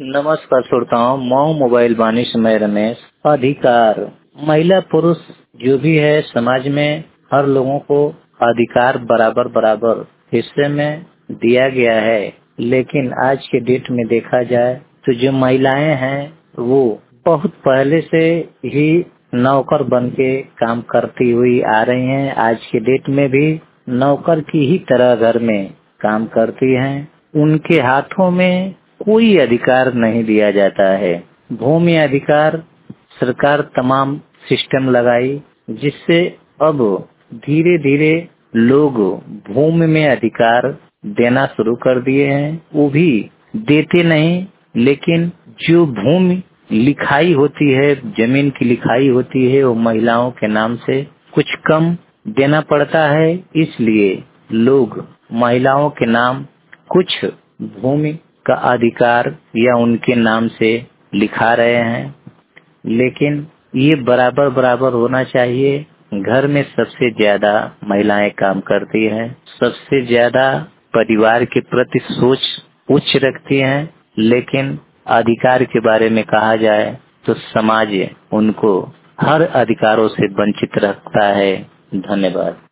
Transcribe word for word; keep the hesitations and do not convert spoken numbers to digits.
नमस्कार श्रोताओं, मऊ मोबाइल वाणी से मैं रमेश। अधिकार महिला पुरुष जो भी है समाज में हर लोगों को अधिकार बराबर बराबर हिस्से में दिया गया है। लेकिन आज के डेट में देखा जाए तो जो महिलाएं हैं वो बहुत पहले से ही नौकर बन के काम करती हुई आ रही हैं। आज के डेट में भी नौकर की ही तरह घर में काम करती हैं। उनके हाथों में कोई अधिकार नहीं दिया जाता है। भूमि अधिकार सरकार तमाम सिस्टम लगाई, जिससे अब धीरे धीरे लोग भूमि में अधिकार देना शुरू कर दिए हैं। वो भी देते नहीं, लेकिन जो भूमि लिखाई होती है, जमीन की लिखाई होती है, वो महिलाओं के नाम से कुछ कम देना पड़ता है। इसलिए लोग महिलाओं के नाम कुछ भूमि का अधिकार या उनके नाम से लिखा रहे हैं। लेकिन ये बराबर बराबर होना चाहिए। घर में सबसे ज्यादा महिलाएं काम करती हैं, सबसे ज्यादा परिवार के प्रति सोच उच्च रखती हैं। लेकिन अधिकार के बारे में कहा जाए तो समाज उनको हर अधिकारों से वंचित रखता है। धन्यवाद।